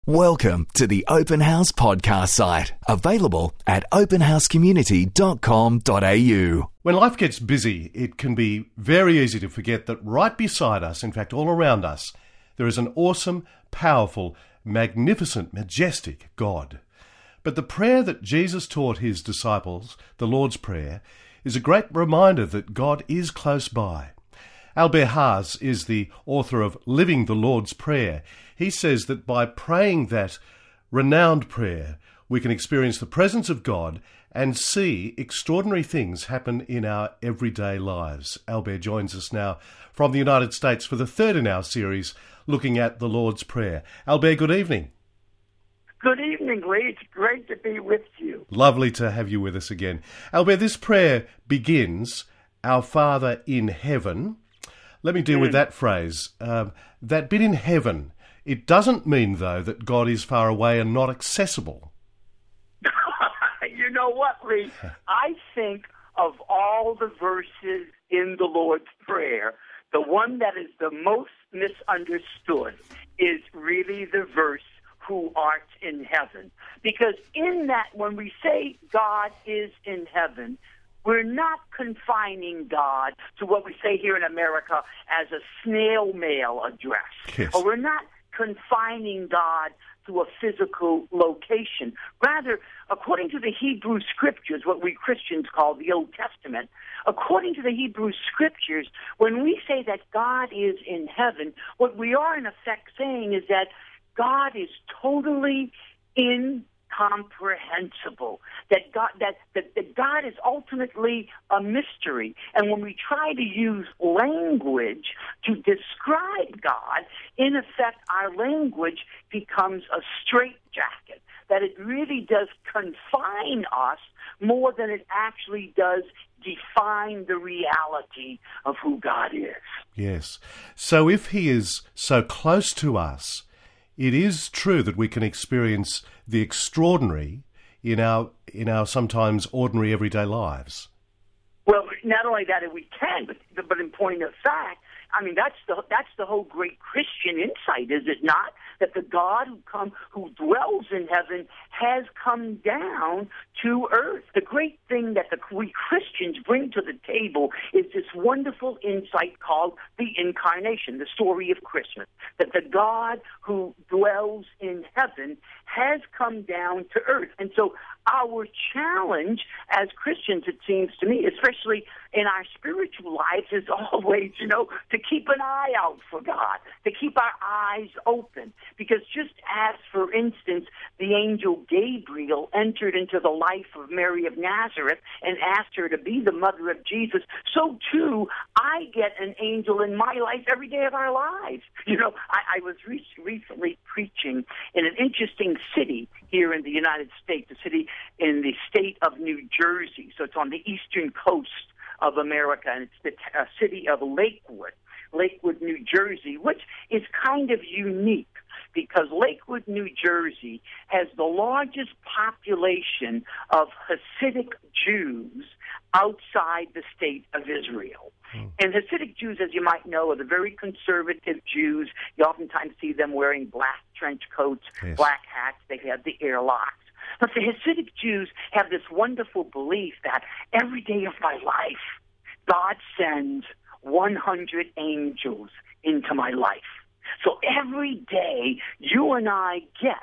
Welcome to the Open House podcast site, available at openhousecommunity.com.au. When life gets busy, it can be very easy to forget that right beside us, in fact all around us, there is an awesome, powerful, magnificent, majestic God. But the prayer that Jesus taught his disciples, the Lord's Prayer, is a great reminder that God is close by. Albert Haas is the author of Living the Lord's Prayer. He says that by praying that renowned prayer, we can experience the presence of God and see extraordinary things happen in our everyday lives. Albert joins us now from the United States for the third in our series, looking at the Lord's Prayer. Albert, good evening. Good evening, Lee. It's great to be with you. Lovely to have you with us again. Albert, this prayer begins, Our Father in Heaven. Let me deal with that phrase. That bit in heaven, it doesn't mean, though, that God is far away and not accessible. You know what, Lee? I think of all the verses in the Lord's Prayer, the one that is the most misunderstood is really the verse, who art in heaven. Because in that, when we say God is in heaven, we're not confining God to what we say here in America as a snail mail address. Yes. Or we're not confining God to a physical location. Rather, according to the Hebrew Scriptures, what we Christians call the Old Testament, according to the Hebrew Scriptures, when we say that God is in heaven, what we are in effect saying is that God is totally incomprehensible, that God is ultimately a mystery. And when we try to use language to describe God, in effect, our language becomes a straitjacket, that it really does confine us more than it actually does define the reality of who God is. Yes. So if he is so close to us, it is true that we can experience the extraordinary in our sometimes ordinary everyday lives. Well, not only that we can, but in point of fact, I mean that's the whole great Christian insight, is it not? That the God who dwells in heaven has come down to earth. The great thing that we Christians bring to the table is this wonderful insight called the Incarnation, the story of Christmas. That the God who dwells in heaven has come down to earth. And so our challenge as Christians, it seems to me, especially in our spiritual lives, is always, to keep an eye out for God, to keep our eyes open. Because just as, for instance, the angel Gabriel entered into the life of Mary of Nazareth and asked her to be the mother of Jesus, so too I get an angel in my life every day of our lives. I was recently preaching in an interesting city here in the United States, a city in the state of New Jersey. So it's on the eastern coast of America, and it's the city of Lakewood, New Jersey, which is kind of unique because Lakewood, New Jersey has the largest population of Hasidic Jews outside the state of Israel. And Hasidic Jews, as you might know, are the very conservative Jews. You oftentimes see them wearing black trench coats, yes, black hats. They have the airlocks. But the Hasidic Jews have this wonderful belief that every day of my life, God sends 100 angels into my life. So every day, you and I get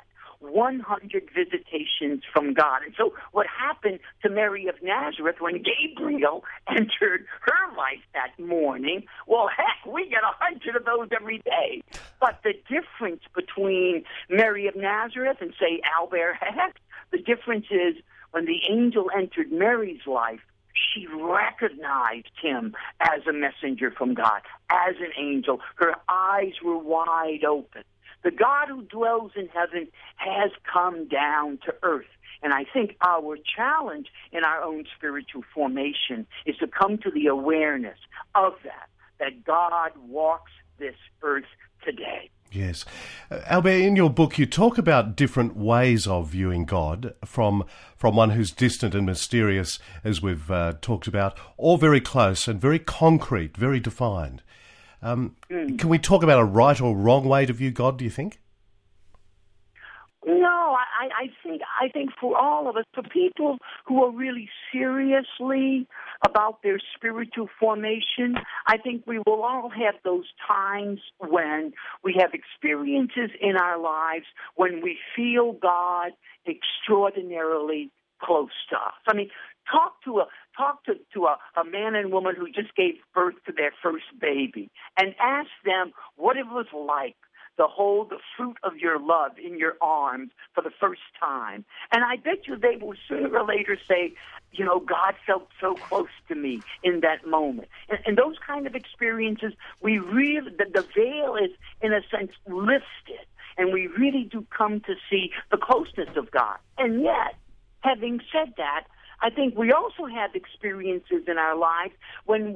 100 visitations from God. And so what happened to Mary of Nazareth when Gabriel entered her life that morning, well, heck, we get 100 of those every day. But the difference between Mary of Nazareth and, say, Albert Hecht, the difference is when the angel entered Mary's life, she recognized him as a messenger from God, as an angel. Her eyes were wide open. The God who dwells in heaven has come down to earth. And I think our challenge in our own spiritual formation is to come to the awareness of that God walks this earth today. Yes. Albert, in your book, you talk about different ways of viewing God, from one who's distant and mysterious, as we've talked about, or very close and very concrete, very defined. Can we talk about a right or wrong way to view God, do you think? No, I think for all of us, for people who are really seriously about their spiritual formation, I think we will all have those times when we have experiences in our lives when we feel God extraordinarily close to us. I mean, talk to a man and woman who just gave birth to their first baby and ask them what it was like to hold the fruit of your love in your arms for the first time. And I bet you they will sooner or later say, you know, God felt so close to me in that moment. And those kind of experiences, we really, the veil is, in a sense, lifted. And we really do come to see the closeness of God. And yet, having said that, I think we also have experiences in our lives when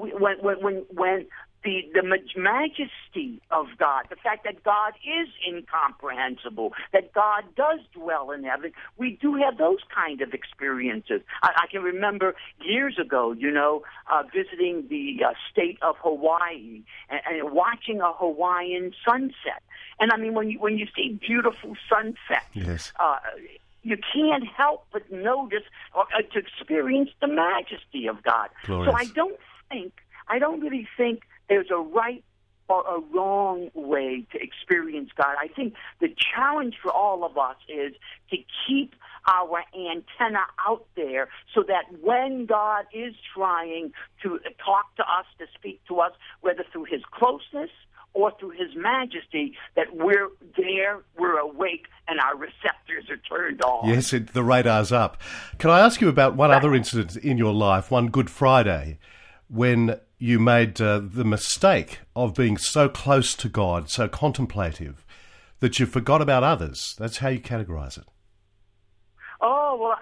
the majesty of God, the fact that God is incomprehensible, that God does dwell in heaven, we do have those kind of experiences. I can remember years ago, visiting the state of Hawaii and watching a Hawaiian sunset. And I mean, when you see beautiful sunsets, yes. You can't help but notice or to experience the majesty of God. Glorious. So I don't really think there's a right or a wrong way to experience God. I think the challenge for all of us is to keep our antenna out there so that when God is trying to talk to us, to speak to us, whether through his closeness or through his majesty, that we're there, we're awake, and our receptors are turned on. Yes, the radar's up. Can I ask you about one other incident in your life, one Good Friday, when you made the mistake of being so close to God, so contemplative, that you forgot about others? That's how you categorize it. Oh, well,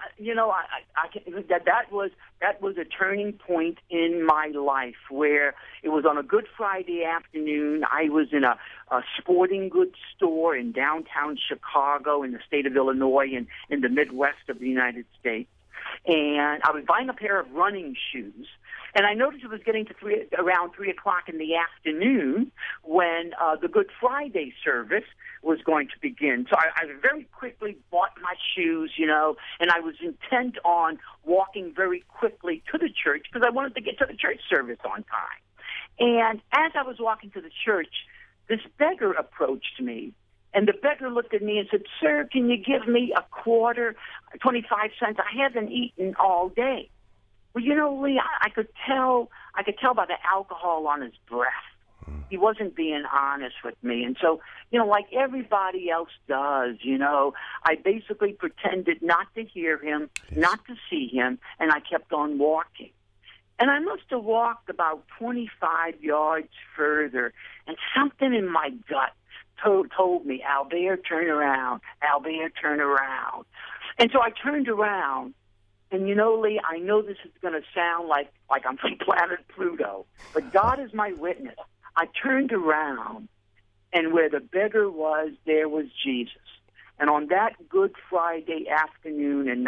that was a turning point in my life where it was on a Good Friday afternoon. I was in a sporting goods store in downtown Chicago in the state of Illinois and in the Midwest of the United States. And I was buying a pair of running shoes. And I noticed it was getting to around 3 o'clock in the afternoon when the Good Friday service was going to begin. So I very quickly bought my shoes, and I was intent on walking very quickly to the church because I wanted to get to the church service on time. And as I was walking to the church, this beggar approached me. And the beggar looked at me and said, "Sir, can you give me a quarter, 25 cents? I haven't eaten all day." Well, Lee, I could tell by the alcohol on his breath. He wasn't being honest with me. And so, like everybody else does, I basically pretended not to hear him, not to see him, and I kept on walking. And I must have walked about 25 yards further, and something in my gut told me, "Albert, turn around. Albert, turn around." And so I turned around. And Lee, I know this is going to sound like I'm from planet Pluto, but God is my witness. I turned around, and where the beggar was, there was Jesus. And on that Good Friday afternoon in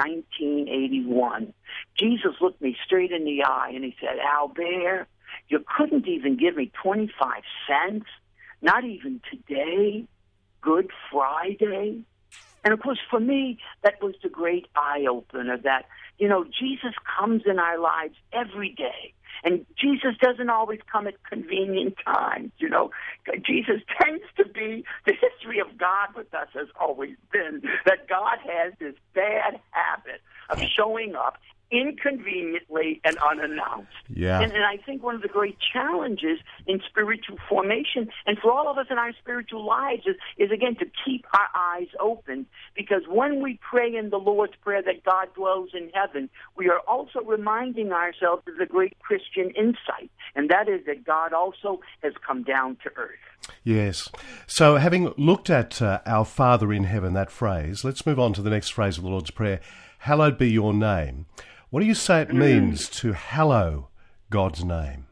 1981, Jesus looked me straight in the eye, and he said, "Albert, you couldn't even give me 25 cents, not even today, Good Friday." And, of course, for me, that was the great eye-opener that, Jesus comes in our lives every day. And Jesus doesn't always come at convenient times, Jesus tends to be, the history of God with us has always been that God has this bad habit of showing up inconveniently and unannounced. Yeah. And I think one of the great challenges in spiritual formation and for all of us in our spiritual lives is again, to keep our eyes open, because when we pray in the Lord's Prayer that God dwells in heaven, we are also reminding ourselves of the great Christian insight, and that is that God also has come down to earth. Yes. So having looked at our Father in heaven, that phrase, let's move on to the next phrase of the Lord's Prayer, hallowed be your name. What do you say it means to hallow God's name?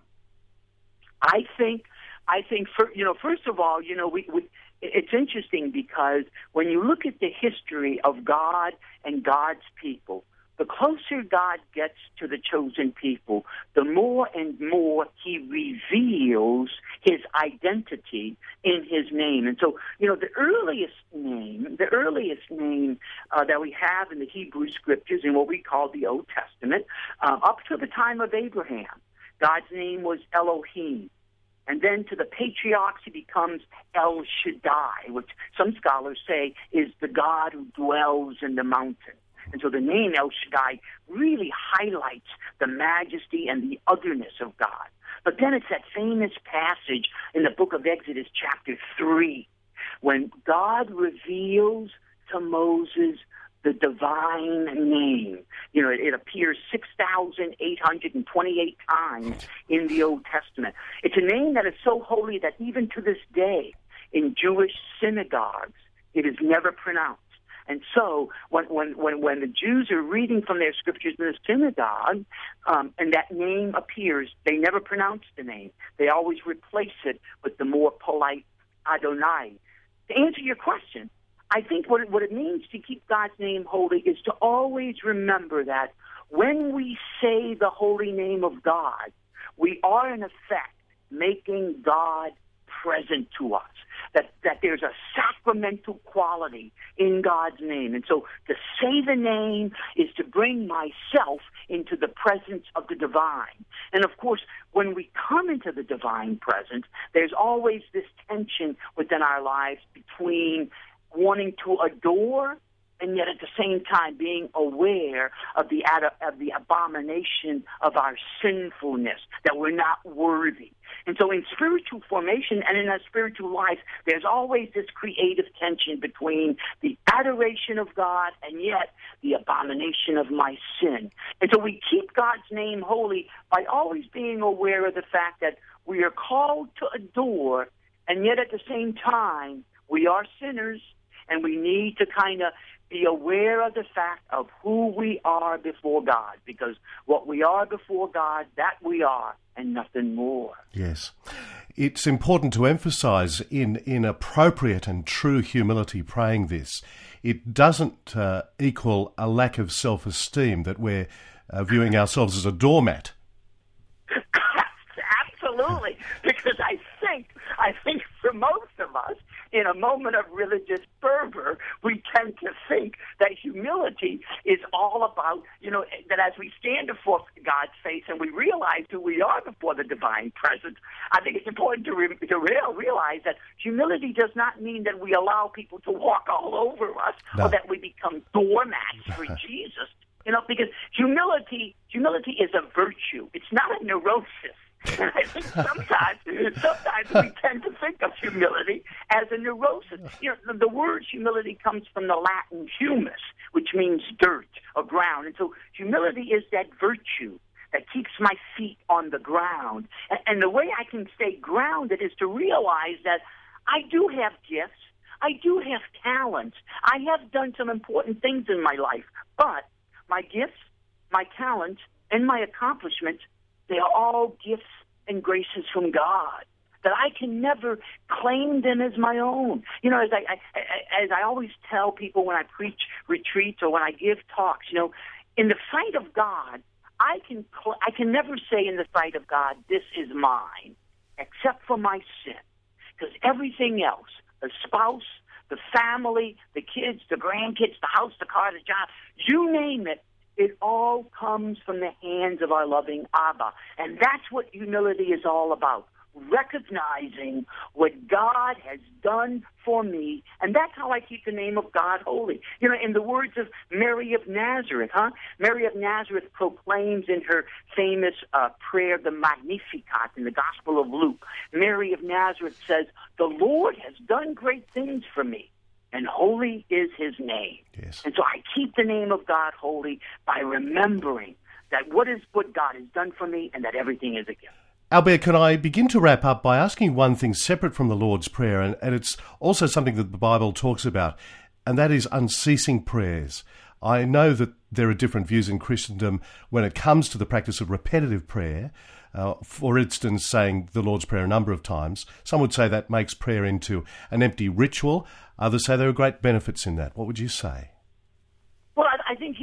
I think, first of all, it's interesting because when you look at the history of God and God's people, the closer God gets to the chosen people, the more and more he reveals his identity in his name. And so, the earliest name that we have in the Hebrew Scriptures in what we call the Old Testament, up to the time of Abraham, God's name was Elohim. And then to the patriarchs, he becomes El Shaddai, which some scholars say is the God who dwells in the mountain. And so the name El Shaddai really highlights the majesty and the otherness of God. But then it's that famous passage in the book of Exodus, chapter 3, when God reveals to Moses the divine name. It appears 6,828 times in the Old Testament. It's a name that is so holy that even to this day, in Jewish synagogues, it is never pronounced. And so when the Jews are reading from their scriptures in the synagogue, and that name appears, they never pronounce the name. They always replace it with the more polite Adonai. To answer your question, I think what it means to keep God's name holy is to always remember that when we say the holy name of God, we are in effect making God present to us. That there's a sacramental quality in God's name. And so to say the name is to bring myself into the presence of the divine. And of course, when we come into the divine presence, there's always this tension within our lives between wanting to adore and yet at the same time being aware of the abomination of our sinfulness, that we're not worthy. And so in spiritual formation and in our spiritual life, there's always this creative tension between the adoration of God and yet the abomination of my sin. And so we keep God's name holy by always being aware of the fact that we are called to adore, and yet at the same time, we are sinners, and we need to kind of be aware of the fact of who we are before God, because what we are before God, that we are, and nothing more. Yes. It's important to emphasize in appropriate and true humility praying this. It doesn't equal a lack of self-esteem that we're viewing ourselves as a doormat. Absolutely, because I think for most of us, in a moment of religious fervor, we tend to think that humility is all about, that as we stand before God's face and we realize who we are before the divine presence, I think it's important to realize that humility does not mean that we allow people to walk all over us or that we become doormats for Jesus. Because humility is a virtue. It's not a neurosis. And I think sometimes we tend to think of humility as a neurosis. The word humility comes from the Latin humus, which means dirt or ground. And so humility is that virtue that keeps my feet on the ground. And the way I can stay grounded is to realize that I do have gifts. I do have talents. I have done some important things in my life. But my gifts, my talents, and my accomplishments, they are all gifts and graces from God, that I can never claim them as my own. As I always tell people when I preach retreats or when I give talks, in the sight of God, I can never say in the sight of God, this is mine, except for my sin. Because everything else, the spouse, the family, the kids, the grandkids, the house, the car, the job, you name it, it all comes from the hands of our loving Abba. And that's what humility is all about, recognizing what God has done for me. And that's how I keep the name of God holy. In the words of Mary of Nazareth, Mary of Nazareth proclaims in her famous prayer, the Magnificat, in the Gospel of Luke. Mary of Nazareth says, "The Lord has done great things for me, and holy is his name." Yes. And so I keep the name of God holy by remembering that what God has done for me and that everything is a gift. Albert, can I begin to wrap up by asking one thing separate from the Lord's Prayer, and it's also something that the Bible talks about, and that is unceasing prayers. I know that there are different views in Christendom when it comes to the practice of repetitive prayer. For instance, saying the Lord's Prayer a number of times. Some would say that makes prayer into an empty ritual. Others say there are great benefits in that. What would you say? Well, I think here's a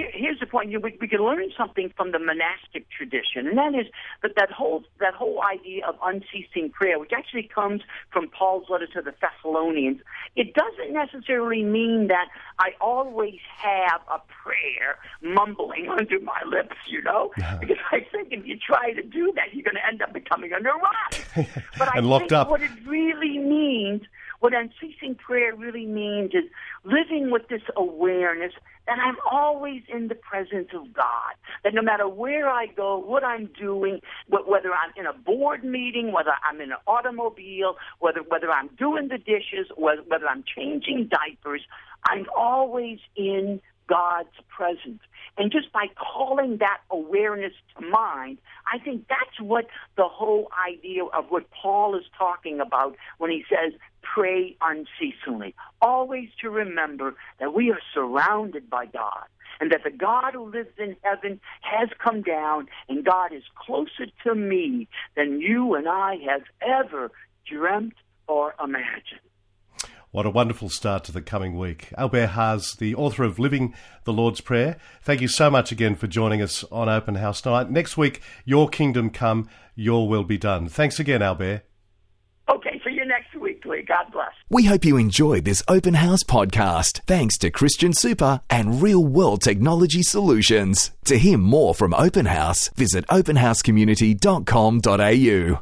point, we can learn something from the monastic tradition, and that is that whole idea of unceasing prayer, which actually comes from Paul's letter to the Thessalonians. It doesn't necessarily mean that I always have a prayer mumbling under my lips, because I think if you try to do that, you're going to end up becoming a neurotic. But and I locked think up. What it really means, what unceasing prayer really means, is living with this awareness that I'm always in the presence of God, that no matter where I go, what I'm doing, whether I'm in a board meeting, whether I'm in an automobile, whether I'm doing the dishes, whether I'm changing diapers, I'm always in God's presence. And just by calling that awareness to mind, I think that's what the whole idea of what Paul is talking about when he says, pray unceasingly. Always to remember that we are surrounded by God, and that the God who lives in heaven has come down, and God is closer to me than you and I have ever dreamt or imagined. What a wonderful start to the coming week. Albert Haas, the author of Living the Lord's Prayer, thank you so much again for joining us on Open House Night. Next week, Your Kingdom Come, Your Will Be Done. Thanks again, Albert. Okay, see you next week, Lee. God bless. We hope you enjoyed this Open House podcast, thanks to Christian Super and Real World Technology Solutions. To hear more from Open House, visit openhousecommunity.com.au.